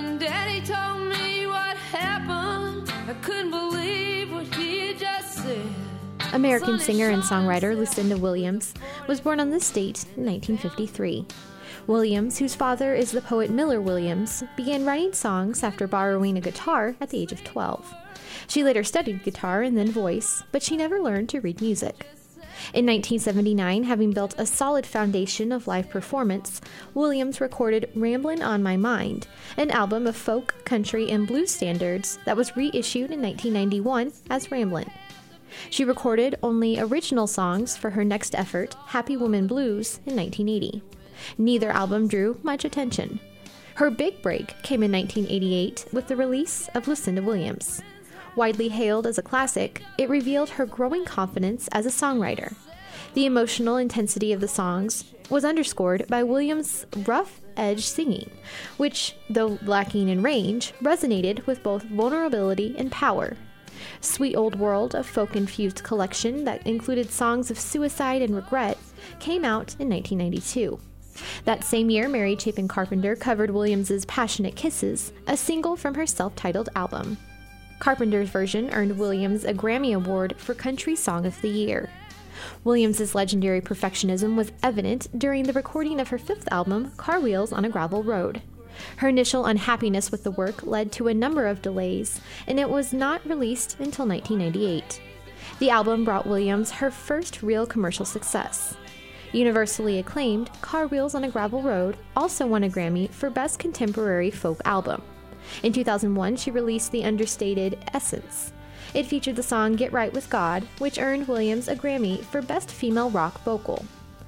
when Daddy told me what happened, I couldn't believe what he had just said. American singer and songwriter Lucinda Williams was born on this date in 1953. Williams, whose father is the poet Miller Williams, began writing songs after borrowing a guitar at the age of 12. She later studied guitar and then voice, but she never learned to read music. In 1979, having built a solid foundation of live performance, Williams recorded Ramblin' on My Mind, an album of folk, country, and blues standards that was reissued in 1991 as Ramblin'. She recorded only original songs for her next effort, Happy Woman Blues, in 1980. Neither album drew much attention. Her big break came in 1988 with the release of Lucinda Williams. Widely hailed as a classic, it revealed her growing confidence as a songwriter. The emotional intensity of the songs was underscored by Williams' rough-edged singing, which, though lacking in range, resonated with both vulnerability and power. Sweet Old World, a folk-infused collection that included songs of suicide and regret, came out in 1992. That same year, Mary Chapin Carpenter covered Williams' Passionate Kisses, a single from her self-titled album. Carpenter's version earned Williams a Grammy Award for Country Song of the Year. Williams' legendary perfectionism was evident during the recording of her fifth album, Car Wheels on a Gravel Road. Her initial unhappiness with the work led to a number of delays, and it was not released until 1998. The album brought Williams her first real commercial success. Universally acclaimed, Car Wheels on a Gravel Road also won a Grammy for Best Contemporary Folk Album. In 2001, she released the understated Essence. It featured the song Get Right With God, which earned Williams a Grammy for Best Female Rock Vocal.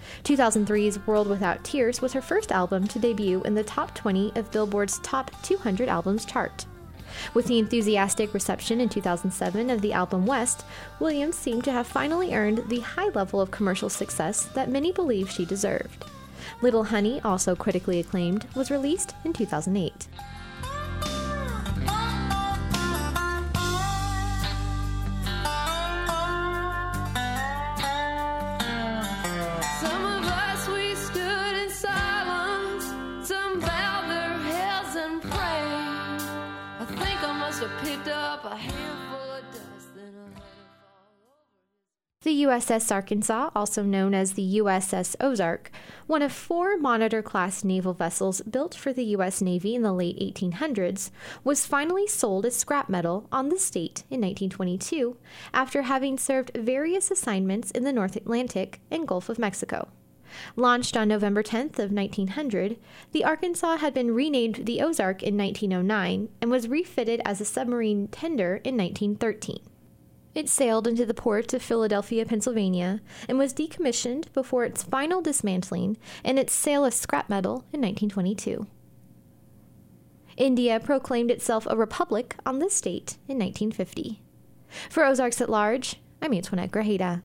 2003's World Without Tears was her first album to debut in the top 20 of Billboard's Top 200 Albums chart. With the enthusiastic reception in 2007 of the album West, Williams seemed to have finally earned the high level of commercial success that many believe she deserved. Little Honey, also critically acclaimed, was released in 2008. The USS Arkansas, also known as the USS Ozark, one of 4 Monitor-class naval vessels built for the U.S. Navy in the late 1800s, was finally sold as scrap metal on this date in 1922 after having served various assignments in the North Atlantic and Gulf of Mexico. Launched on November 10th of 1900, the Arkansas had been renamed the Ozark in 1909 and was refitted as a submarine tender in 1913. It sailed into the port of Philadelphia, Pennsylvania, and was decommissioned before its final dismantling and its sale as scrap metal in 1922. India proclaimed itself a republic on this date in 1950. For Ozarks at Large, I'm Antoinette Grajeda.